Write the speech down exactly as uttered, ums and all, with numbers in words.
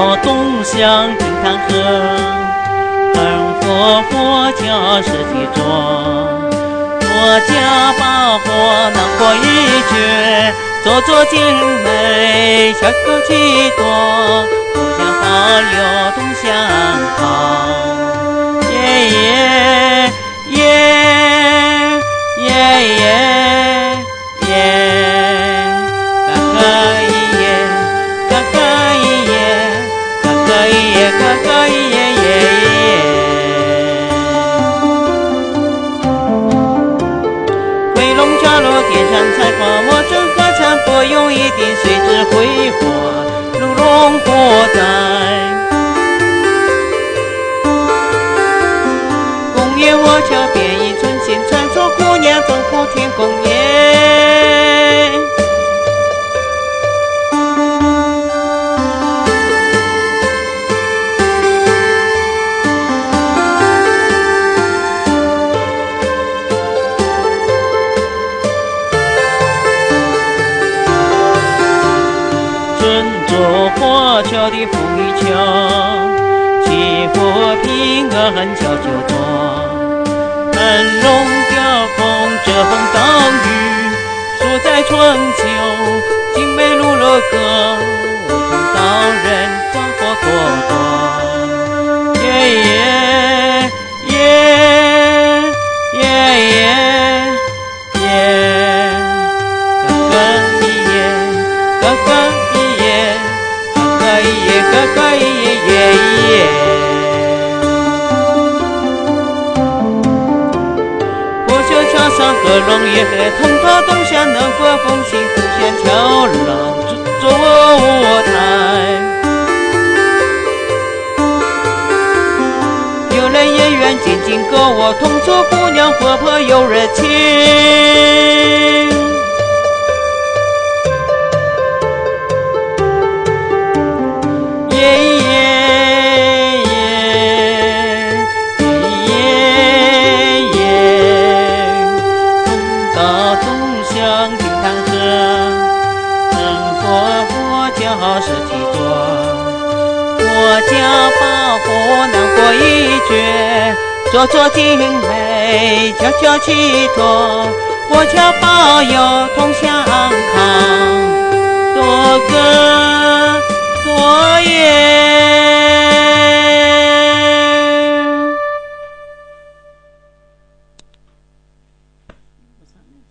有东向金坛河，恒佛佛教实体中。佛家宝火能过一绝，座座精美，小小气多。佛家保佑东向好，耶耶耶耶耶耶，嘎嘎一耶，嘎嘎一耶，嘎嘎一耶，嘎嘎一耶耶耶。天上彩花，我正歌唱，不用一定随之挥霍，如龙火灾。公园我桥边一寸心，传说姑娘灯火天宫夜。顺着火桥的风雨桥，祈福平安悄悄多。恩龙吊风遮风挡雨，数在春秋。精美如乐歌，为同道人广佛多多。耶耶耶耶耶耶，嘎嘎一耶，嘎嘎。嘎嘎耶耶耶，不朽桥上歌龙也通透东向能过风行浮现桥廊做舞台。有人演员静静歌我同桌姑娘活泼有热情。耶耶耶耶耶，东到东向金坛河，恒佛佛教实体多。佛家保护难过一绝，座座精美，悄悄气托。佛家保佑同向好，多个。